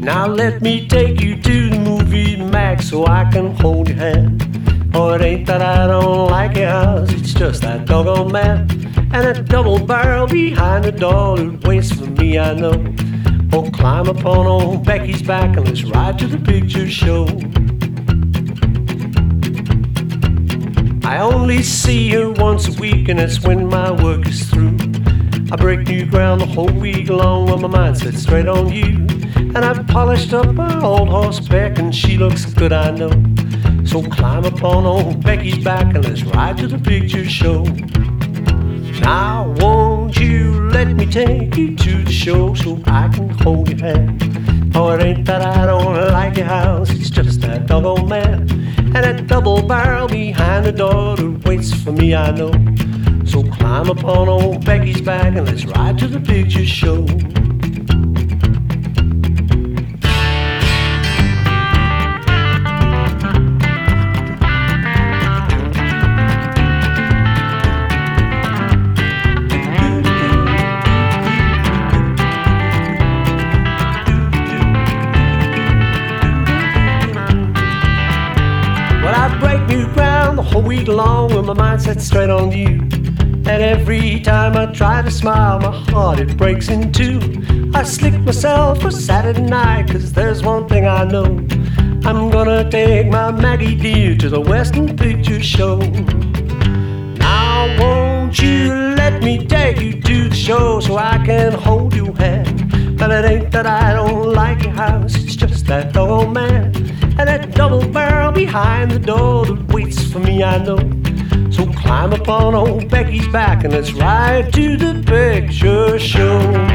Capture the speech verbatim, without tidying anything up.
Now let me take you to the movie Max so I can hold your hand. Oh, it ain't that I don't like your house, it's just that doggone man. And a double barrel behind the door that waits for me, I know. Oh, climb upon old Becky's back and let's ride to the picture show. I only see her once a week and that's when my work is through. I break new ground the whole week long when my mind sets straight on you. And I've polished up my old horseback and she looks good, I know. So climb upon old Becky's back and let's ride to the picture show. Now won't you let me take you to the show so I can hold your hand. Oh, it ain't that I don't like your house, it's just that doggone man. And that double barrel behind the door that waits for me, I know. So climb upon old Becky's back and let's ride to the picture show. A week long when my mind sets straight on you. And every time I try to smile, my heart it breaks in two. I slick myself for Saturday night, cause there's one thing I know. I'm gonna take my Maggie dear to the Western Picture Show. Now won't you let me take you to the show so I can hold your hand. But it ain't that I don't like your house, it's just that old man. And that double barrel behind the door that waits for me, I know. So climb upon old Becky's back and let's ride to the picture show.